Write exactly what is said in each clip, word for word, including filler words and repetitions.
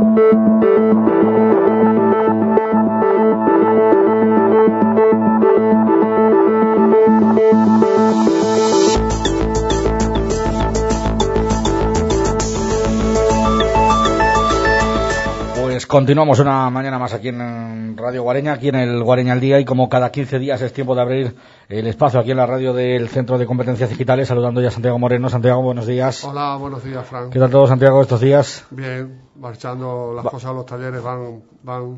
Continuamos una mañana más aquí en Radio Guareña, aquí en el Guareña al Día, y como cada quince días es tiempo de abrir el espacio aquí en la radio del Centro de Competencias Digitales, saludando ya a Santiago Moreno. Santiago, buenos días. Hola, buenos días, Fran. ¿Qué tal todo, Santiago, estos días? Bien, marchando las Va. cosas, los talleres van van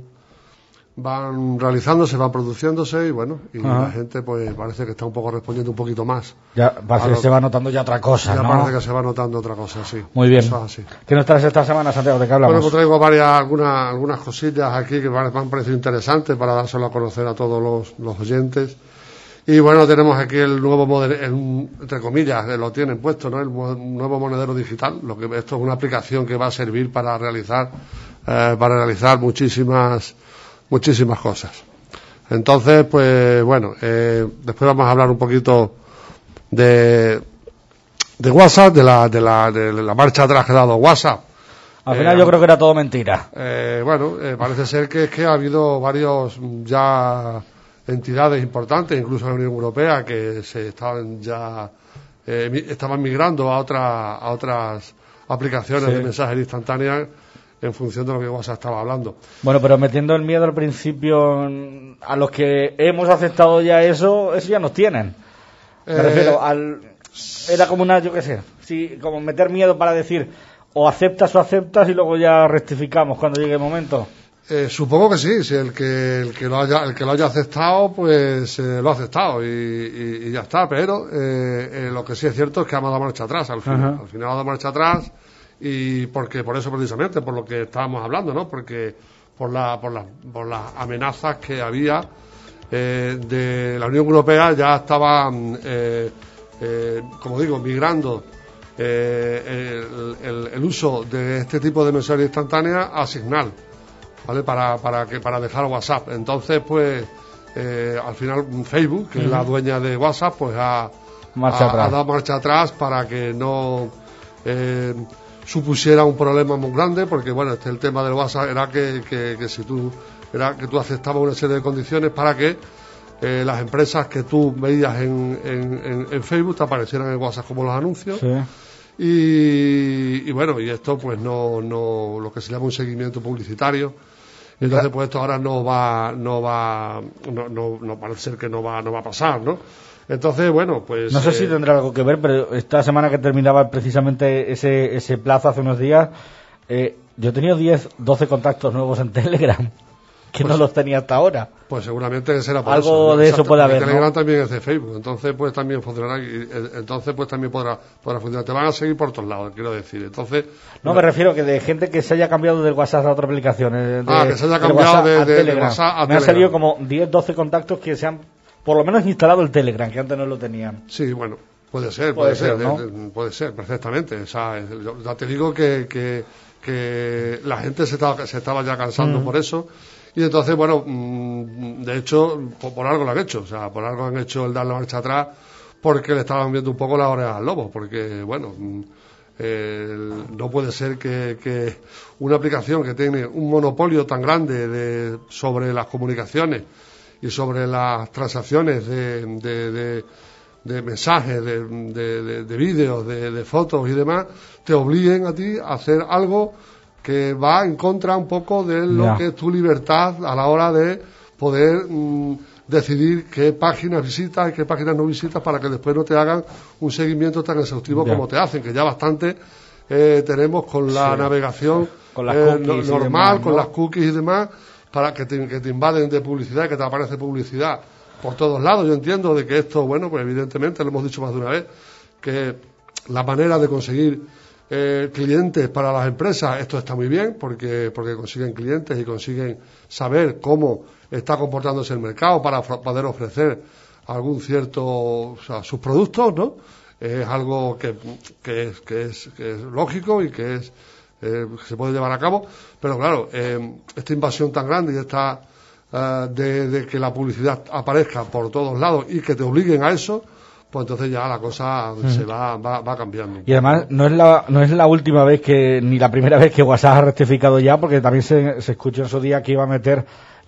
van realizándose, van produciéndose y bueno, y Ajá. la gente pues parece que está un poco respondiendo un poquito más. Ya parece que se va notando ya otra cosa, Ya ¿no? parece que se va notando otra cosa, sí. Muy bien. Eso es así. ¿Qué nos traes esta semana, Santiago? ¿De qué hablamos? Bueno, pues traigo varias, algunas, algunas cosillas aquí que me han parecido interesantes para dárselo a conocer a todos los, los oyentes. Y bueno, tenemos aquí el nuevo modelo, entre comillas, lo tienen puesto, ¿no? El mo- nuevo monedero digital. Lo que esto es una aplicación que va a servir para realizar, eh, para realizar muchísimas, muchísimas cosas. Entonces, pues bueno, eh, después vamos a hablar un poquito de, de WhatsApp, de la, de la, de la marcha atrás que ha dado WhatsApp. Al final Eh, yo creo que era todo mentira. Eh, bueno, eh, parece ser que es que ha habido varios ya entidades importantes, incluso la Unión Europea, que se estaban ya eh, mi- estaban migrando a otras a otras aplicaciones Sí. de mensajería instantánea en función de lo que WhatsApp estaba hablando. Bueno, pero metiendo el miedo al principio mm, a los que hemos aceptado ya eso, eso ya nos tienen. Me Eh, refiero al... Era como una, yo qué sé, sí, como meter miedo para decir o aceptas o aceptas y luego ya rectificamos cuando llegue el momento. Eh, supongo que sí, si el que el que lo haya el que lo haya aceptado, pues eh, lo ha aceptado y, y- y ya está. Pero eh, eh, lo que sí es cierto es que ha dado marcha atrás al final. Ajá. Al final ha dado marcha atrás y porque por eso precisamente, por lo que estábamos hablando, ¿no? Porque por la por las por las amenazas que había eh, de la Unión Europea ya estaban eh, eh, como digo migrando eh, el, el- el uso de este tipo de mensajería instantánea a Signal. ¿Vale? Para, para, que, para dejar WhatsApp. Entonces, pues, eh, al final Facebook, que es la dueña de WhatsApp, pues ha, Marcha ha- atrás. ha dado marcha atrás para que no eh, supusiera un problema muy grande, porque, bueno, este el tema del WhatsApp era que, que, que si tú era que tú aceptabas una serie de condiciones para que eh, las empresas que tú veías en, en, en, en Facebook te aparecieran en WhatsApp como los anuncios. Sí. Y, y bueno, y esto pues no, no, lo que se llama un seguimiento publicitario. Entonces pues esto ahora no va, no va, no, no, no parece ser que no va, no va a pasar, ¿no? Entonces bueno, pues. No sé eh, si tendrá algo que ver, pero esta semana que terminaba precisamente ese, ese plazo hace unos días, eh, yo he tenido diez, doce contactos nuevos en Telegram, que Pues- no los tenía hasta ahora. Pues seguramente será por Algo eso, ¿no? de eso Exacto. puede Y haber, Telegram ¿no? también es de Facebook, entonces pues también funcionará. Y, eh, entonces pues también podrá, podrá funcionar. Te van a seguir por todos lados, quiero decir. Entonces. No, me refiero que de gente que se haya cambiado del WhatsApp a otra aplicación. eh, de- Ah, que se haya del cambiado WhatsApp de- a de- de Telegram. WhatsApp a Me han Telegram. salido como diez, doce contactos que se han, por lo menos, instalado el Telegram, que antes no lo tenían. Sí, bueno, puede ser, Puede puede, ser, ser, ¿no? de- de- puede ser, perfectamente. O sea, es- yo- ya te digo que, que, que la gente se estaba, se estaba ya cansando Mm. por eso. Y entonces, bueno, mm, de hecho, por, por algo lo han hecho. O sea, por algo han hecho el dar la marcha atrás, porque le estaban viendo un poco las orejas al lobo. Porque, bueno, mm, el- no puede ser que, que una aplicación que tiene un monopolio tan grande de, sobre las comunicaciones y sobre las transacciones de, de, de, de mensajes, de, de, de, de vídeos, de, de fotos y demás, te obliguen a ti a hacer algo que va en contra un poco de lo Ya. que es tu libertad a la hora de poder mm, decidir qué páginas visitas y qué páginas no visitas para que después no te hagan un seguimiento tan exhaustivo Ya. como te hacen, que ya bastante eh, tenemos con la Sí. navegación Con las eh, cookies no- y normal, demás, con ¿no? las cookies y demás, para que te, que te invaden de publicidad, que te aparece publicidad por todos lados. Yo entiendo de que esto, bueno, pues evidentemente lo hemos dicho más de una vez, que la manera de conseguir eh, clientes para las empresas, esto está muy bien, porque, porque consiguen clientes y consiguen saber cómo está comportándose el mercado para ofre- poder ofrecer algún cierto, o sea, sus productos, ¿no? Es algo que, que, es, que, es, que es lógico y que es eh, que se puede llevar a cabo, pero claro, eh, esta invasión tan grande y esta eh, de, de que la publicidad aparezca por todos lados y que te obliguen a eso, pues entonces ya la cosa mm. se va, va, va cambiando. Y además no es la no es la última vez que, ni la primera vez que WhatsApp ha rectificado ya, porque también se, se escuchó en su día que iba a meter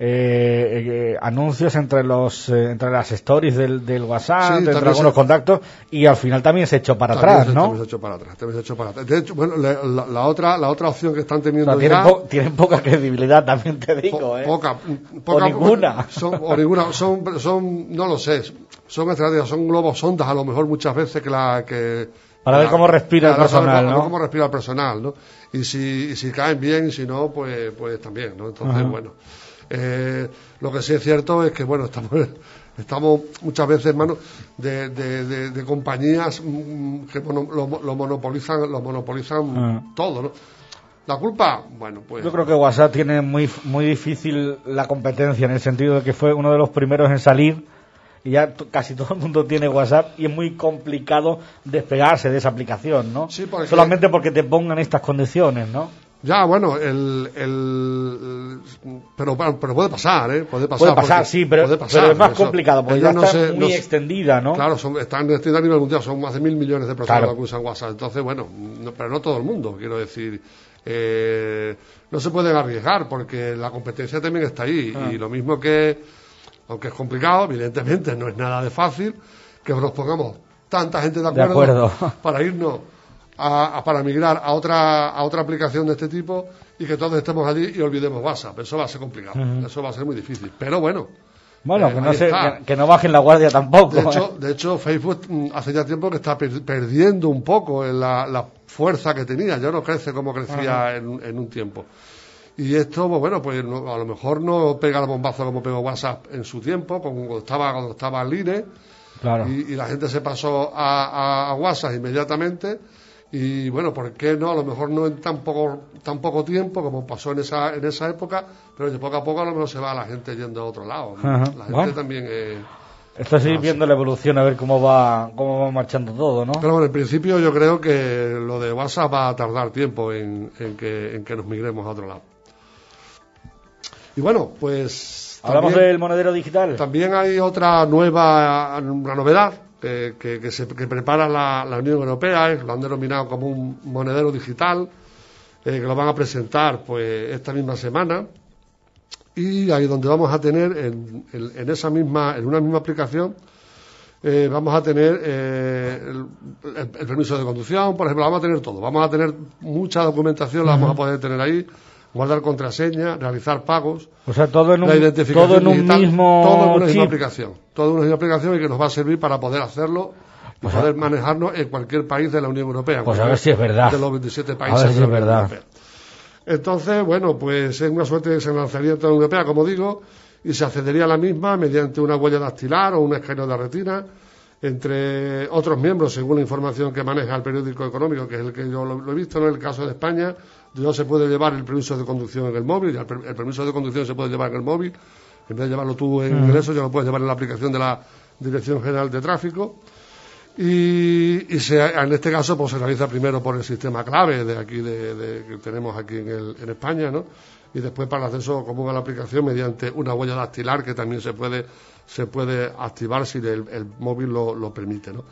eh, eh, anuncios entre los eh, entre las stories del, del WhatsApp, sí, entre algunos se... contactos, y al final también se echó para también atrás, se, ¿no? También se echó para atrás, también se echó para atrás. De hecho, bueno, la, la, la otra la otra opción que están teniendo o sea, ya... Tienen, po tienen poca credibilidad, también te digo, po ¿eh? Poca, poca, o ninguna. Son, o ninguna, son, son, no lo sé, son estrategias, son globos sondas a lo mejor muchas veces que la... que Para ver cómo respira el personal, ¿no? Cómo respira el personal, ¿no? Y si, y si caen bien, y si no, pues, pues también, ¿no? Entonces, uh-huh. bueno... Eh, lo que sí es cierto es que bueno estamos estamos muchas veces en manos de, de, de, de compañías que bueno, lo, lo monopolizan lo monopolizan uh-huh. todo, ¿no? La culpa, bueno, pues yo creo que WhatsApp tiene muy muy difícil la competencia, en el sentido de que fue uno de los primeros en salir y ya casi todo el mundo tiene WhatsApp y es muy complicado despegarse de esa aplicación, ¿no? Sí, porque... solamente porque te pongan estas condiciones, ¿no? Ya, bueno, el, el pero, pero puede pasar, ¿eh? Puede pasar. Puede pasar, sí, pero, pasar, pero es más eso, complicado, porque ya no está se, muy no, extendida, ¿no? Claro, son, están extendida a nivel mundial, son más de mil millones de personas claro. que usan WhatsApp. Entonces, bueno, no, pero no todo el mundo, quiero decir. Eh, no se pueden arriesgar, porque la competencia también está ahí. Ah. Y lo mismo que, aunque es complicado, evidentemente no es nada de fácil, que nos pongamos tanta gente de acuerdo, de acuerdo. para irnos... A, a, para migrar a otra a otra aplicación de este tipo y que todos estemos allí y olvidemos WhatsApp. Eso va a ser complicado, uh-huh. eso va a ser muy difícil, pero bueno bueno eh, que, no se, que, que no bajen la guardia tampoco. De hecho, eh. de hecho Facebook hace ya tiempo que está per, perdiendo un poco en la, la fuerza que tenía, ya no crece como crecía uh-huh. en, en un tiempo, y esto pues bueno pues no, a lo mejor no pega el bombazo como pegó WhatsApp en su tiempo cuando estaba cuando estaba en Line, claro. y, y la gente se pasó a, a, a WhatsApp inmediatamente. Y bueno, ¿por qué no? A lo mejor no en tan poco, tan poco tiempo como pasó en esa en esa época, pero de poco a poco a lo mejor se va la gente yendo a otro lado, ¿no? Uh-huh. La gente bueno. también... Eh, Esto sí, viendo la evolución, a ver cómo va cómo va marchando todo, ¿no? Pero bueno, en principio yo creo que lo de WhatsApp va a tardar tiempo en, en, que, en que nos migremos a otro lado. Y bueno, pues... ¿Hablamos también, del monedero digital? También hay otra nueva, una novedad, Que, que, que, se, que prepara la, la Unión Europea, eh, lo han denominado como un monedero digital, eh, que lo van a presentar pues esta misma semana, y ahí donde vamos a tener en, en, en esa misma en una misma aplicación eh, vamos a tener eh, el, el, el permiso de conducción, por ejemplo, vamos a tener todo, vamos a tener mucha documentación, uh-huh. la vamos a poder tener ahí, guardar contraseña, realizar pagos, o sea, todo en un, la identificación todo en un digital, mismo todo en una chip. misma aplicación, todo en una misma aplicación y que nos va a servir para poder hacerlo y pues poder a... manejarnos en cualquier país de la Unión Europea. Pues a ver si es verdad. De los veintisiete países a ver si de la es Unión verdad. Europea. Entonces, bueno, pues es una suerte que se lanzaría en toda la Unión Europea, como digo, y se accedería a la misma mediante una huella dactilar o un escaneo de retina, entre otros miembros, según la información que maneja el periódico económico, que es el que yo lo, lo he visto, en el caso de España, no se puede llevar el permiso de conducción en el móvil, el, el permiso de conducción se puede llevar en el móvil, en vez de llevarlo tú en mm. ingreso, ya lo puedes llevar en la aplicación de la Dirección General de Tráfico, y, y se, en este caso pues se realiza primero por el sistema clave de aquí de, de, que tenemos aquí en, el, en España, ¿no? Y después para el acceso común a la aplicación mediante una huella dactilar que también se puede se puede activar si el, el móvil lo, lo permite, ¿no?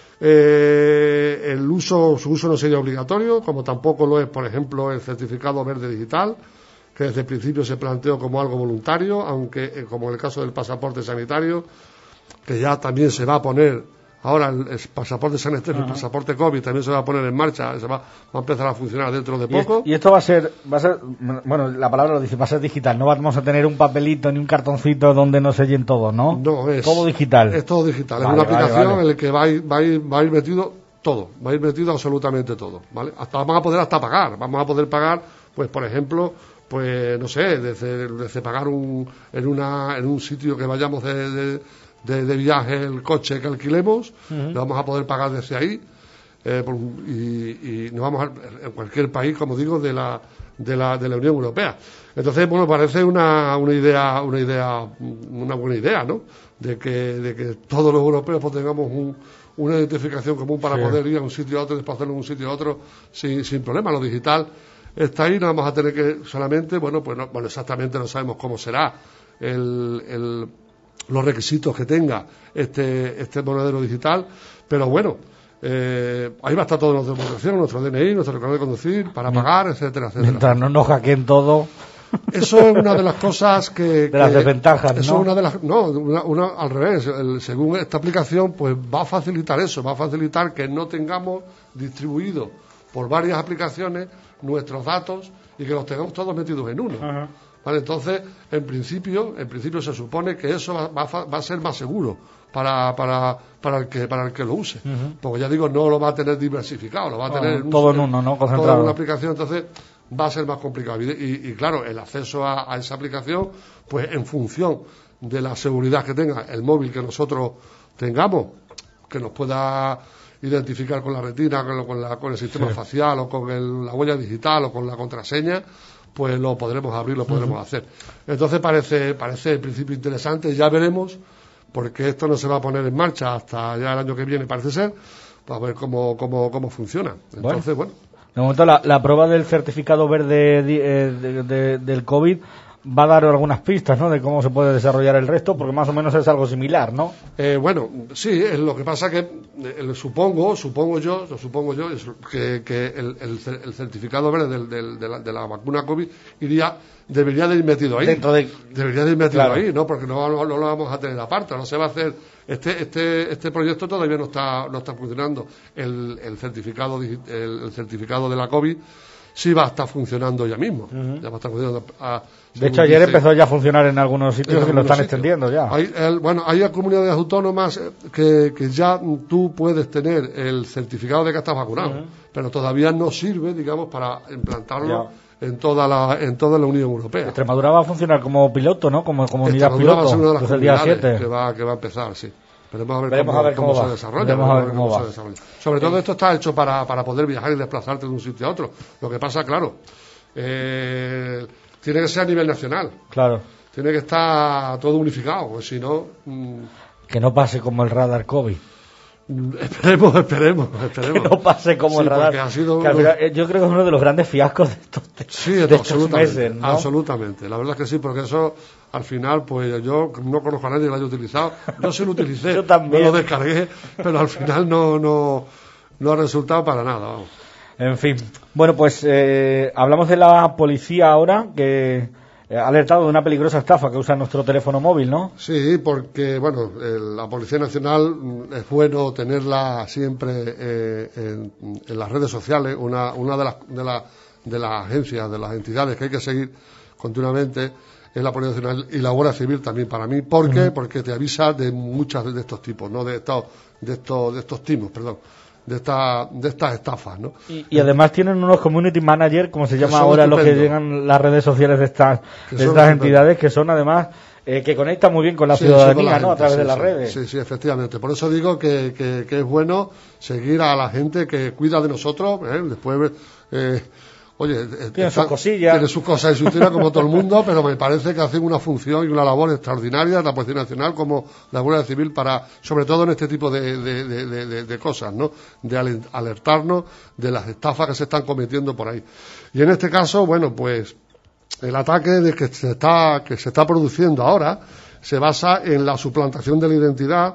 Eh, el uso, su uso no sería obligatorio, como tampoco lo es, por ejemplo, el certificado verde digital, que desde el principio se planteó como algo voluntario, aunque eh, como en el caso del pasaporte sanitario, que ya también se va a poner, ahora el, el pasaporte sanitario, uh-huh. el pasaporte COVID también se va a poner en marcha, se va, va a empezar a funcionar dentro de poco. Y, y esto va a ser, va a ser, bueno, la palabra lo dice, va a ser digital, no vamos a tener un papelito ni un cartoncito donde nos sellen todo, ¿no? No, es todo digital. Es todo digital, vale, es una aplicación vale, vale. en la que va a, ir, va, a ir, va a ir metido todo, va a ir metido absolutamente todo, ¿vale? Hasta vamos a poder hasta pagar, vamos a poder pagar, pues por ejemplo, pues no sé, desde, desde pagar un, en una, en un sitio que vayamos de, de De, de viaje el coche que alquilemos, uh-huh. lo vamos a poder pagar desde ahí, eh, por, y, y nos vamos a, en cualquier país, como digo, de la de la de la Unión Europea. Entonces, bueno, parece una una idea una idea una buena idea, ¿no? De que de que todos los europeos pues, tengamos un, una identificación común para sí. poder ir a un sitio a otro, desplazarnos de un sitio a otro sin sin problema. Lo digital está ahí, no vamos a tener que solamente, bueno, pues no, bueno, exactamente no sabemos cómo será el el los requisitos que tenga este, este monedero digital, pero bueno, eh, ahí va a estar todo nuestra protección, nuestro D N I, nuestro carnet de conducir, para pagar, etcétera, etcétera. Mientras no nos hackeen todo. Eso es una de las cosas que... De que las desventajas, eso ¿no? es una de las... No, una, una, al revés. El, según esta aplicación, pues va a facilitar eso, va a facilitar que no tengamos distribuidos por varias aplicaciones nuestros datos y que los tengamos todos metidos en uno. Uh-huh. ¿Vale? Entonces, en principio, en principio se supone que eso va, va, va a ser más seguro para, para, para, el que, para el que lo use. Uh-huh. Porque ya digo, no lo va a tener diversificado, lo va a uh-huh. tener... Todo en uno, ¿no? Concentrado. Todo en una aplicación, entonces... va a ser más complicado. Y, y, y claro, el acceso a, a esa aplicación, pues en función de la seguridad que tenga el móvil que nosotros tengamos, que nos pueda identificar con la retina, con, con, la, con el sistema sí. facial o con el, la huella digital o con la contraseña, pues lo podremos abrir, lo podremos uh-huh. hacer. Entonces parece, parece en principio interesante, ya veremos, porque esto no se va a poner en marcha hasta ya el año que viene, parece ser, para ver cómo, cómo, cómo funciona. Entonces, bueno. bueno De momento, la, la prueba del certificado verde de, de, de, del COVID va a dar algunas pistas, ¿no?, de cómo se puede desarrollar el resto, porque más o menos es algo similar, ¿no? Eh, bueno, sí, es lo que pasa que eh, supongo, supongo yo, lo supongo yo, es que, que el, el, el certificado verde del, del, de, la, de la vacuna COVID iría, debería de ir metido ahí. Dentro de... Debería de ir metido claro. ahí, ¿no? Porque no, no, no lo vamos a tener aparte, no se va a hacer. Este, este, este proyecto todavía no está, no está funcionando. El, el certificado, el, el certificado de la COVID sí va a estar funcionando ya mismo. Uh-huh. Ya va a estar funcionando. A, de hecho, ayer dice, empezó ya a funcionar en algunos sitios en que algunos lo están sitios. extendiendo ya. Hay, el, bueno, hay comunidades autónomas que, que ya tú puedes tener el certificado de que estás vacunado, uh-huh. pero todavía no sirve, digamos, para implantarlo ya. en toda la en toda la Unión Europea. Extremadura va a funcionar como piloto, ¿no? Como comunidad piloto. Va a ser una de las desde el día siete. Que va, que va a empezar, sí. Veremos a ver Veremos cómo, a ver cómo, cómo va. se desarrolla. Veremos a ver cómo, cómo va. se desarrolla. Sobre todo esto está hecho para, para poder viajar y desplazarte de un sitio a otro. Lo que pasa, claro, eh, tiene que ser a nivel nacional. Claro. Tiene que estar todo unificado, porque si no... Mmm... Que no pase como el radar COVID. Esperemos, esperemos, esperemos. Que no pase como sí, el radar. Ha sido que al final, yo creo que es uno de los grandes fiascos de estos, sí, de estos meses, ¿no? Absolutamente. La verdad es que sí, porque eso, al final, pues yo no conozco a nadie que lo haya utilizado. Yo sí lo utilicé, yo también. no lo descargué, pero al final no, no, no ha resultado para nada. Vamos. En fin. Bueno, pues eh, hablamos de la policía ahora, que... ha alertado de una peligrosa estafa que usa nuestro teléfono móvil, ¿no? Sí, porque, bueno, el, la Policía Nacional es bueno tenerla siempre eh, en, en las redes sociales, una, una de las de, la, de las agencias, de las entidades que hay que seguir continuamente es la Policía Nacional y la Guardia Civil también para mí. ¿Por qué? Uh-huh. Porque te avisa de muchas de estos tipos, ¿no? De estos, de estos, de estos timos, perdón. de esta, de estas estafas, ¿no? Y, y además tienen unos community manager, como se llama ahora lo que llegan las redes sociales de estas de estas entidades, que son además eh, que conectan muy bien con la sí, ciudadanía, sí, con la gente, ¿no? A través sí, de las sí, redes. Sí, sí, efectivamente. Por eso digo que, que, que es bueno seguir a la gente que cuida de nosotros, ¿eh? Después eh, oye, tiene sus cosillas, tiene sus cosas y sus tiras como todo el mundo, pero me parece que hacen una función y una labor extraordinaria la Policía Nacional como la Guardia Civil para, sobre todo en este tipo de, de, de, de, de cosas, ¿no? De alertarnos de las estafas que se están cometiendo por ahí. Y en este caso, bueno, pues el ataque de que se está que se está produciendo ahora se basa en la suplantación de la identidad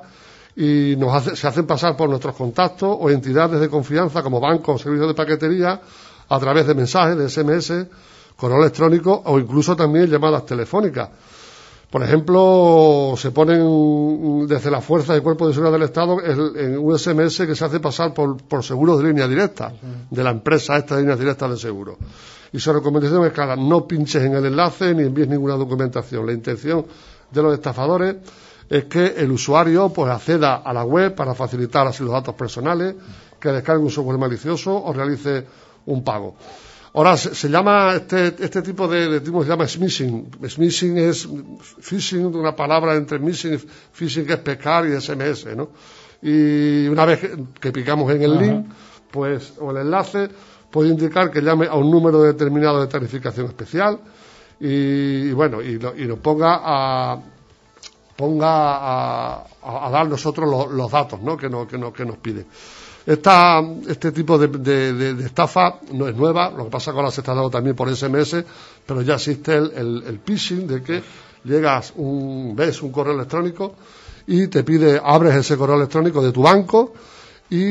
y nos hace, se hacen pasar por nuestros contactos o entidades de confianza como bancos o servicios de paquetería a través de mensajes, de ese eme ese, correo electrónico o incluso también llamadas telefónicas. Por ejemplo, se ponen desde las fuerzas y cuerpos de seguridad del Estado en un ese eme ese que se hace pasar por, por seguros de línea directa, de la empresa esta de líneas directas de seguro. Y su recomendación es clara, no pinches en el enlace ni envíes ninguna documentación. La intención de los estafadores es que el usuario pues acceda a la web para facilitar así los datos personales, que descargue un software malicioso o realice un pago. Ahora se, se llama este este tipo de, de tipo se llama smishing. Smishing es phishing, una palabra entre missing y phishing, que es pescar, y ese eme ese, ¿no? Y una vez que, que picamos en el Ajá. link, pues o el enlace, puede indicar que llame a un número determinado de tarificación especial y, y bueno y lo, y lo ponga a ponga a, a, a dar nosotros los, los datos, ¿no? Que nos que nos que nos pide. Esta, este tipo de, de, de, de estafa no es nueva, lo que pasa es que ahora se está dando también por ese eme ese, pero ya existe el, el, el phishing de que llegas, un, ves un correo electrónico y te pide, abres ese correo electrónico de tu banco y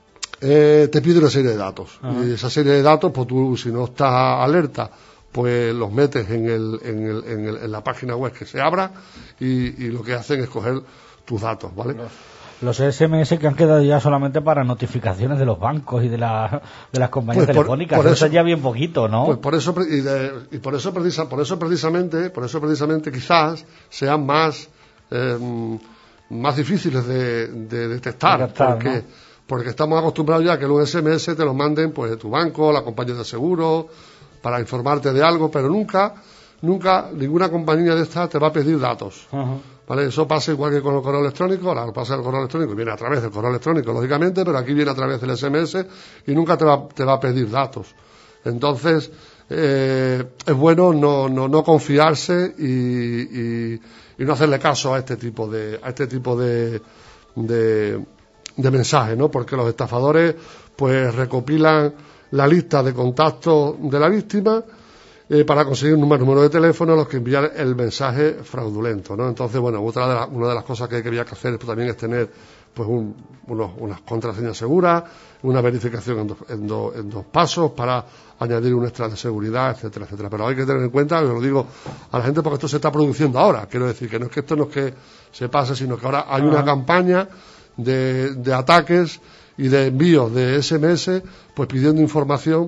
eh, te pide una serie de datos. Ajá. Y esa serie de datos, pues tú, si no estás alerta, pues los metes en, el, en, el, en, el, en la página web que se abra y, y lo que hacen es coger tus datos, ¿vale? Los, los S M S que han quedado ya solamente para notificaciones de los bancos y de, la, de las compañías pues telefónicas, por, por eso, eso ya bien poquito, ¿no? Pues por eso y, de, y por eso precisa, por eso precisamente, por eso precisamente quizás sean más eh, más difíciles de, de detectar, de detectar porque, ¿no? porque estamos acostumbrados ya a que los S M S te los manden pues de tu banco, la compañía de seguro, para informarte de algo, pero nunca, nunca ninguna compañía de estas te va a pedir datos. Uh-huh. ¿Vale? Eso pasa igual que con el correo electrónico, ahora pasa el correo electrónico, viene a través del correo electrónico, lógicamente, pero aquí viene a través del S M S y nunca te va, te va a pedir datos. Entonces, eh, es bueno no, no, no confiarse y, y, y no hacerle caso a este tipo de, a este tipo de, de, de mensajes, ¿no? Porque los estafadores, pues, recopilan la lista de contactos de la víctima, Eh, para conseguir un número de teléfono a los que enviar el mensaje fraudulento, ¿no? Entonces, bueno, otra de la, una de las cosas que había que hacer pues, también es tener pues un, unos, unas contraseñas seguras, una verificación en, do, en, do, en dos pasos para añadir un extra de seguridad, etcétera, etcétera. Pero hay que tener en cuenta, yo lo digo a la gente porque esto se está produciendo ahora, quiero decir que no es que esto no es que se pase, sino que ahora hay una campaña de, de ataques y de envíos de S M S pues pidiendo información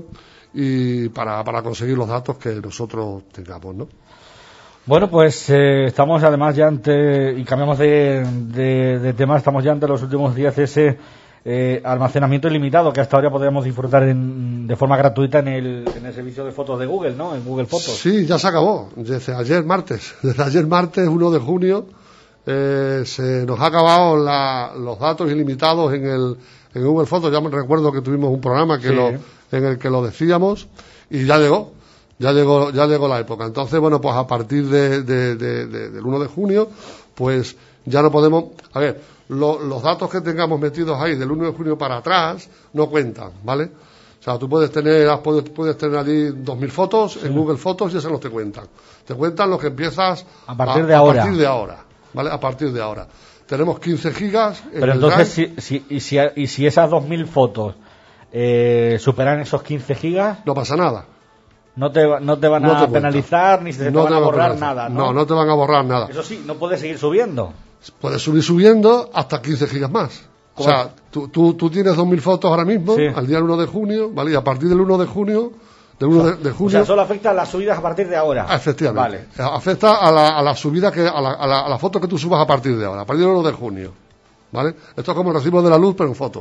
y para, para conseguir los datos que nosotros tengamos, ¿no? Bueno, pues eh, estamos además ya ante, y cambiamos de, de, de tema, estamos ya ante los últimos días de ese eh, almacenamiento ilimitado que hasta ahora podríamos disfrutar en, de forma gratuita en el, en el servicio de fotos de Google, ¿no? En Google Fotos. Sí, ya se acabó, desde ayer martes, desde ayer martes, uno de junio, eh, se nos ha acabado la, los datos ilimitados en el en Google Fotos. Ya me recuerdo que tuvimos un programa que sí. lo en el que lo decíamos y ya llegó, ya llegó, ya llegó la época. Entonces, bueno, pues a partir de, de, de, de, del uno de junio, pues ya no podemos, a ver, lo, los datos que tengamos metidos ahí del uno de junio para atrás no cuentan, ¿vale? O sea, tú puedes tener, puedes, puedes tener allí dos mil fotos sí. en Google Fotos y esos no te cuentan. Te cuentan los que empiezas a partir a, de ahora. A partir de ahora, ¿vale? A partir de ahora. Tenemos quince gigas. En Pero el entonces, si, si, y, si, y si esas dos mil fotos Eh, superan esos quince gigas, no pasa nada. No te, no te van no a te penalizar ni se te, no van te a va borrar a nada, ¿no? No, no te van a borrar nada. Eso sí, no puedes seguir subiendo. Puedes subir subiendo hasta quince gigas más. O sea, tú, tú, tú tienes dos mil fotos ahora mismo, sí. al día uno de junio, ¿vale? Y a partir del uno de junio, del uno o sea, de, de junio. O sea, solo afecta a las subidas a partir de ahora. Efectivamente. Vale. Afecta a la, a la subida que, a la, a la, a la foto que tú subas a partir de ahora, a partir del uno de junio. ¿Vale? Esto es como el recibo de la luz, pero en fotos.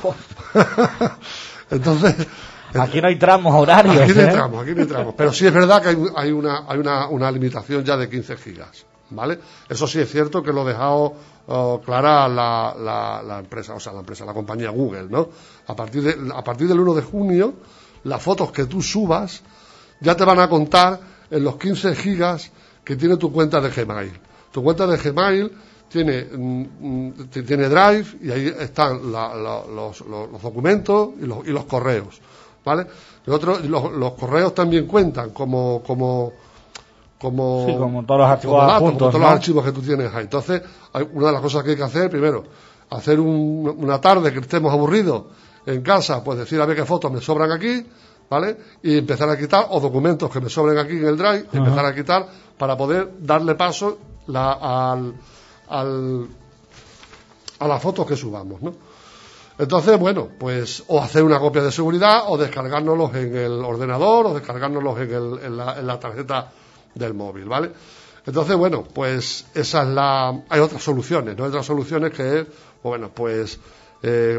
Entonces, aquí no hay tramos horarios. Aquí no hay ¿eh? tramos, aquí no hay tramos. Pero sí es verdad que hay, hay, una, hay una, una limitación ya de quince gigas, ¿vale? Eso sí es cierto que lo ha dejado uh, clara la, la, la empresa, o sea, la empresa, la compañía Google, ¿no? A partir, de, a partir del uno de junio, las fotos que tú subas ya te van a contar en los quince gigas que tiene tu cuenta de Gmail. Tu cuenta de Gmail tiene mm, tiene Drive y ahí están la, la, los, los, los documentos y los, y los correos, ¿vale? Y otros, los, los correos también cuentan como como como, sí, como todos los archivos como datos, juntos, como todos ¿no? los archivos que tú tienes ahí. Entonces, hay una de las cosas que hay que hacer, primero, hacer un, una tarde que estemos aburridos en casa, pues decir a ver qué fotos me sobran aquí, ¿vale? Y empezar a quitar, o documentos que me sobren aquí en el Drive, uh-huh. empezar a quitar para poder darle paso la, al Al, a las fotos que subamos, ¿no? Entonces, bueno, pues o hacer una copia de seguridad o descargárnoslos en el ordenador o descargárnoslos en, el, en, la, en la tarjeta del móvil, ¿vale? Entonces, bueno, pues esa es la... Hay otras soluciones, ¿no? Hay otras soluciones que es, bueno, pues eh,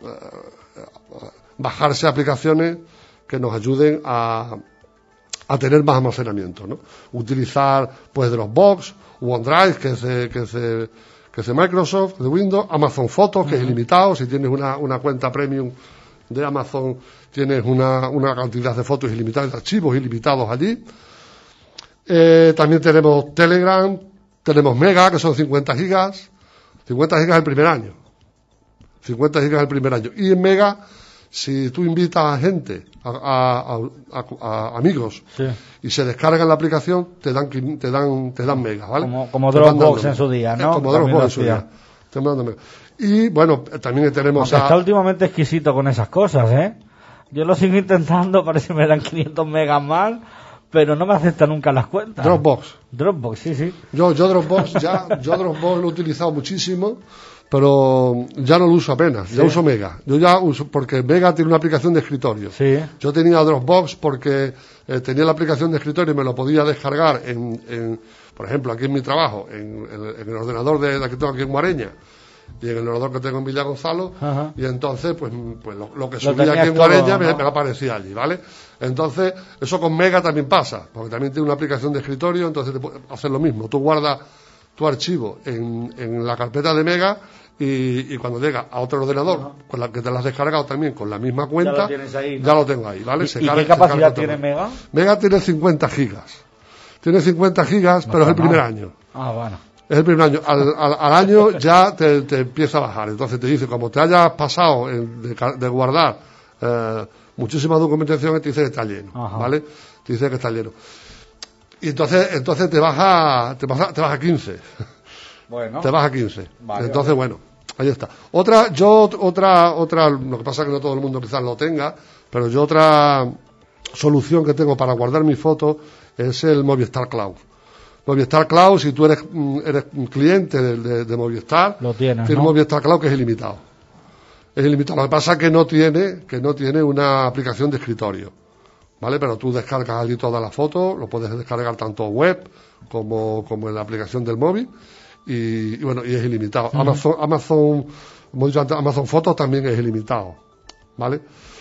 bajarse aplicaciones que nos ayuden a, a tener más almacenamiento, ¿no? Utilizar, pues, Dropbox, OneDrive, que es de, que es de, que es de Microsoft, de Windows, Amazon Fotos, que uh-huh. es ilimitado. Si tienes una, una cuenta premium de Amazon, tienes una, una cantidad de fotos ilimitadas, de archivos ilimitados allí. Eh, también tenemos Telegram, tenemos Mega, que son cincuenta gigas. cincuenta gigas el primer año. cincuenta gigas el primer año. Y en Mega, si tú invitas a gente a, a, a, a, a amigos sí. y se descargan la aplicación, te dan te dan te dan megas, ¿vale? Como, como Dropbox en su día, ¿no? Como Dropbox en su día. Te mandan megas. Y bueno, también tenemos Aunque a... está últimamente exquisito con esas cosas, ¿eh? Yo lo sigo intentando, parece que me dan quinientos megas más, pero no me acepta nunca las cuentas. Dropbox. Dropbox, sí, sí. Yo, yo Dropbox ya, yo Dropbox lo he utilizado muchísimo, pero ya no lo uso apenas, ya sí. uso Mega. Yo ya uso, porque Mega tiene una aplicación de escritorio. Sí. Yo tenía Dropbox porque eh, tenía la aplicación de escritorio y me lo podía descargar en, en por ejemplo, aquí en mi trabajo, en, en, en el ordenador de la que tengo aquí en Guareña, y en el ordenador que tengo en Villa Gonzalo, Ajá. y entonces pues, pues lo, lo que Lo subía aquí en todo, Guareña ¿no? me, me aparecía allí, ¿vale? Entonces, eso con Mega también pasa, porque también tiene una aplicación de escritorio, entonces te puede hacer lo mismo. Tú guardas tu archivo en, en la carpeta de Mega y, y cuando llega a otro ordenador, uh-huh. con la que te la has descargado también con la misma cuenta, ya lo, tienes ahí, ¿no? Ya lo tengo ahí, ¿vale? ¿Y, se ¿y carga, qué capacidad tiene Mega? Mega tiene cincuenta gigas. Tiene cincuenta gigas, no pero es el primer mal. año. Ah, bueno. Es el primer año. Al, al, al año ya te, te empieza a bajar. Entonces te dice, como te hayas pasado en, de, de guardar eh, muchísima documentación, te dice que está lleno. Ajá. ¿Vale? Te dice que está lleno. Y entonces, entonces te baja, te baja, te baja quince. Bueno. Te baja quince. Vale, entonces, vale. bueno, ahí está. Otra, yo, otra, otra, lo que pasa es que no todo el mundo quizás lo tenga, pero yo otra solución que tengo para guardar mis fotos es el Movistar Cloud. Movistar Cloud, si tú eres, eres un cliente de, de, de Movistar, lo tienes, tiene ¿no? Movistar Cloud que es ilimitado. Es ilimitado. Lo que pasa es que no tiene, que no tiene una aplicación de escritorio, ¿vale? Pero tú descargas allí todas las fotos, lo puedes descargar tanto web como, como en la aplicación del móvil y, y bueno, y es ilimitado. Uh-huh. Amazon, Amazon, como he dicho antes, Amazon Fotos también es ilimitado, ¿vale?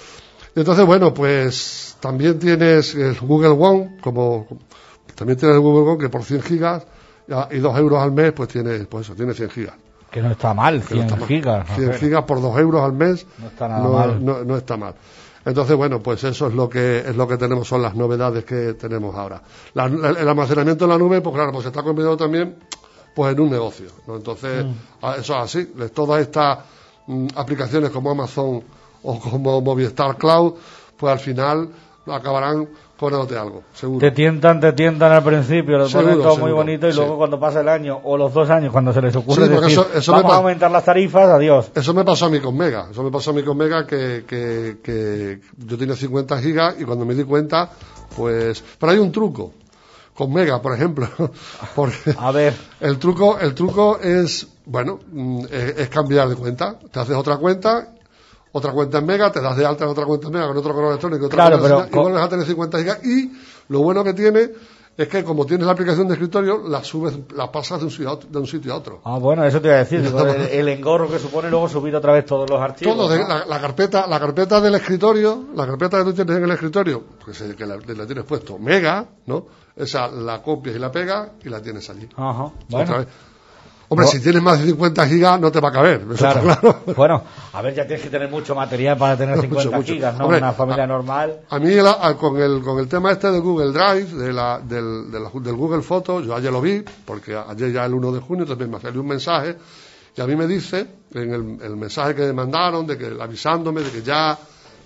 Y entonces, bueno, pues también tienes el Google One como también tienes el Google One que por cien gigas y dos euros al mes, pues tiene, pues eso, tiene cien gigas. Que no está mal, cien no gigas. cien gigas por dos euros al mes. No está nada no, mal. No, no está mal. Entonces, bueno, pues eso es lo que es lo que tenemos, son las novedades que tenemos ahora. La, el, el almacenamiento en la nube, pues claro, pues se está convirtiendo también pues en un negocio, ¿no? Entonces, mm. eso es así. Todas estas mm, aplicaciones como Amazon o como Movistar Cloud, pues al final acabarán cobrándote algo, seguro. Te tientan, te tientan al principio, lo seguro, ponen todo seguro, muy bonito y sí. luego cuando pasa el año o los dos años, cuando se les ocurre sí, decir, eso, eso vamos pa- a aumentar las tarifas, adiós. Eso me pasó a mí con Mega, eso me pasó a mí con Mega que, que, que yo tenía cincuenta gigas y cuando me di cuenta, pues... Pero hay un truco con Mega, por ejemplo, porque a ver. el truco, el truco es, bueno, es, es cambiar de cuenta, te haces otra cuenta, otra cuenta en Mega, te das de alta en otra cuenta en Mega con otro correo electrónico, otra claro, cuenta pero y vuelves a tener cincuenta gigas y lo bueno que tiene es que como tienes la aplicación de escritorio, la subes, la pasas de un sitio a otro. De un sitio a otro. Ah, bueno, eso te iba a decir, digo, el, el engorro que supone luego subir otra vez todos los archivos. Todo, de, ¿no? la, la carpeta, la carpeta del escritorio, la carpeta que tú tienes en el escritorio, pues que la, la tienes puesto Mega, ¿no? Esa la copias y la pegas y la tienes allí. Ajá, bueno. Otra vez. Hombre, no. Si tienes más de cincuenta gigas no te va a caber. Eso claro. Está claro. Bueno, a ver, ya tienes que tener mucho material para tener cincuenta mucho, mucho. gigas, ¿no? Hombre, una familia a, normal. A mí la, a, con el con el tema este de Google Drive, de la, del, de la, del Google Fotos, yo ayer lo vi, porque ayer ya el uno de junio, entonces me salió un mensaje, y a mí me dice, en el, el mensaje que me mandaron, de que avisándome de que ya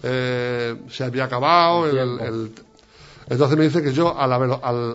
eh, se había acabado el, el, el entonces me dice que yo a la, al,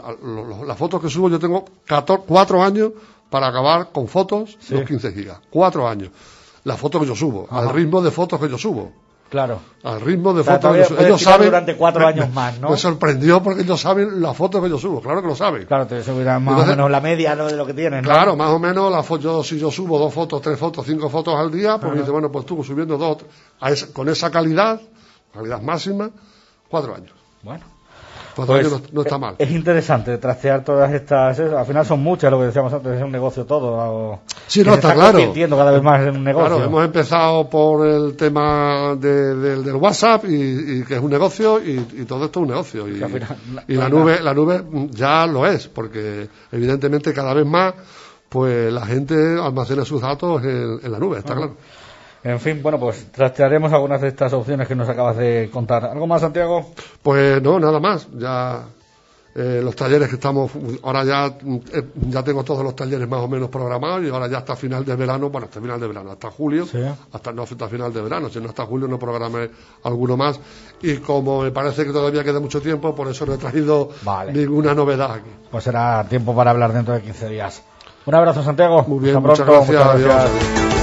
al, las fotos que subo yo tengo catorce, cuatro años para acabar con fotos sí. Los quince gigas. Cuatro años. Las fotos que yo subo. Ajá. Al ritmo de fotos que yo subo. Claro. Al ritmo de o sea, fotos que yo subo. Ellos saben. Durante cuatro me, años más, ¿no? Me sorprendió porque ellos saben las fotos que yo subo. Claro que lo saben. Claro, te subirán más Entonces, o menos la media, ¿no? De lo que tienen, ¿no? Claro, más o menos la foto, yo, si yo subo dos fotos, tres fotos, cinco fotos al día, pues me dice, bueno, pues estuvo subiendo dos, a esa, con esa calidad, calidad máxima, cuatro años. Bueno. Pues no, no está mal. Es interesante trastear todas estas. Al final son muchas, lo que decíamos antes, es un negocio todo. Algo sí, no, está, está claro. Entiendo cada vez más en un negocio. Claro, hemos empezado por el tema de, de, del WhatsApp y, y que es un negocio y, y todo esto es un negocio. Y, final, y la nube, la nube ya lo es, porque evidentemente cada vez más, pues la gente almacena sus datos en, en la nube, está ah. claro. En fin, bueno, pues trastearemos algunas de estas opciones que nos acabas de contar. ¿Algo más, Santiago? Pues no, nada más. Ya eh, los talleres que estamos, ahora ya, eh, ya tengo todos los talleres más o menos programados y ahora ya hasta final de verano, bueno, hasta final de verano, hasta julio, sí. hasta no hasta final de verano, si no hasta julio no programé alguno más y como me parece que todavía queda mucho tiempo, por eso no he traído vale. ninguna novedad aquí. Pues será tiempo para hablar dentro de quince días. Un abrazo, Santiago. Muy bien, hasta muchas pronto, gracias. Muchas gracias. Adiós.